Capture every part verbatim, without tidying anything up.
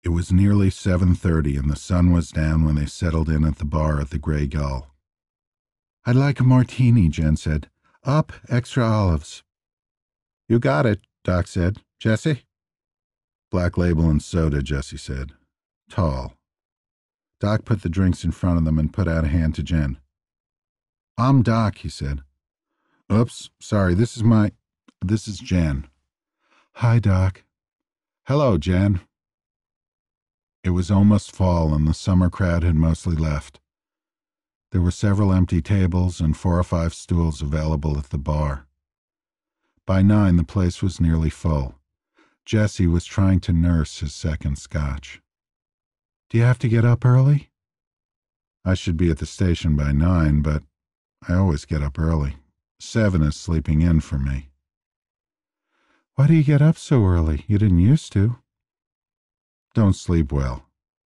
It was nearly seven thirty, and the sun was down when they settled in at the bar at the Grey Gull. "I'd like a martini," Jen said. "Up, extra olives." "You got it," Doc said. "Jesse?" "Black Label and soda," Jesse said. "Tall." Doc put the drinks in front of them and put out a hand to Jen. "I'm Doc," he said. "Oops, sorry, this is my... this is Jen." "Hi, Doc." "Hello, Jen." It was almost fall, and the summer crowd had mostly left. There were several empty tables and four or five stools available at the bar. By nine, the place was nearly full. Jesse was trying to nurse his second scotch. "Do you have to get up early?" "I should be at the station by nine, but I always get up early. Seven is sleeping in for me." "Why do you get up so early? You didn't used to." "Don't sleep well."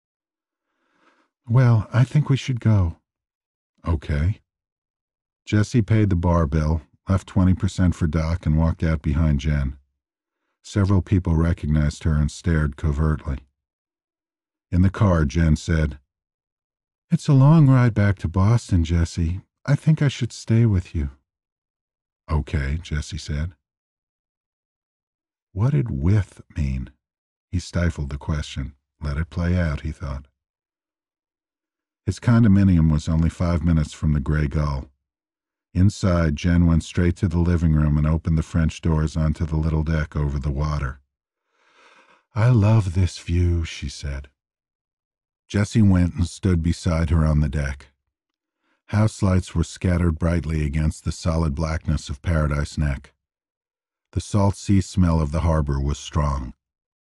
"Well, I think we should go." "Okay." Jesse paid the bar bill, left twenty percent for Doc, and walked out behind Jen. Several people recognized her and stared covertly. In the car, Jen said, "It's a long ride back to Boston, Jesse. I think I should stay with you." "Okay," Jesse said. What did with mean? He stifled the question. Let it play out, he thought. His condominium was only five minutes from the Grey Gull. Inside, Jen went straight to the living room and opened the French doors onto the little deck over the water. "I love this view," she said. Jesse went and stood beside her on the deck. House lights were scattered brightly against the solid blackness of Paradise Neck. The salt sea smell of the harbor was strong.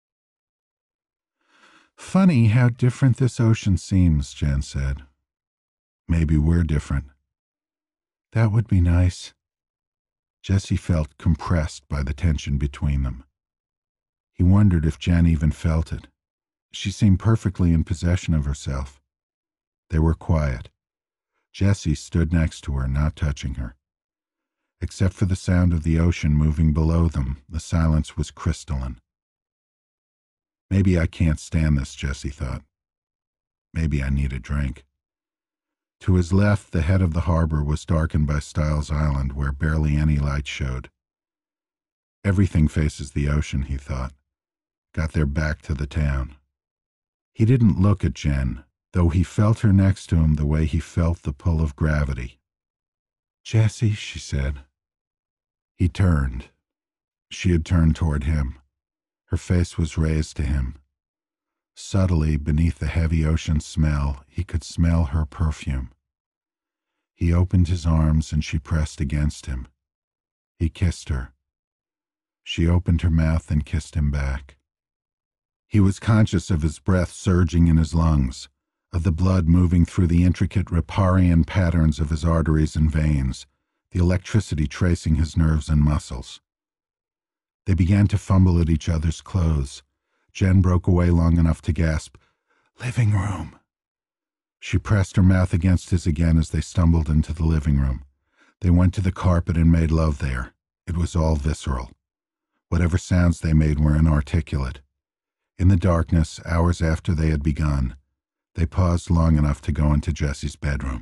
"Funny how different this ocean seems," Jen said. "Maybe we're different." "That would be nice." Jesse felt compressed by the tension between them. He wondered if Jen even felt it. She seemed perfectly in possession of herself. They were quiet. Jesse stood next to her, not touching her. Except for the sound of the ocean moving below them, the silence was crystalline. Maybe I can't stand this, Jesse thought. Maybe I need a drink. To his left, the head of the harbor was darkened by Styles Island, where barely any light showed. Everything faces the ocean, he thought. Got their back to the town. He didn't look at Jen, though he felt her next to him the way he felt the pull of gravity. "Jesse," she said. He turned. She had turned toward him. Her face was raised to him. Subtly, beneath the heavy ocean smell, he could smell her perfume. He opened his arms and she pressed against him. He kissed her. She opened her mouth and kissed him back. He was conscious of his breath surging in his lungs, of the blood moving through the intricate Riparian patterns of his arteries and veins, the electricity tracing his nerves and muscles. They began to fumble at each other's clothes. Jen broke away long enough to gasp, "Living room." She pressed her mouth against his again as they stumbled into the living room. They went to the carpet and made love there. It was all visceral. Whatever sounds they made were inarticulate. In the darkness, hours after they had begun, they paused long enough to go into Jesse's bedroom.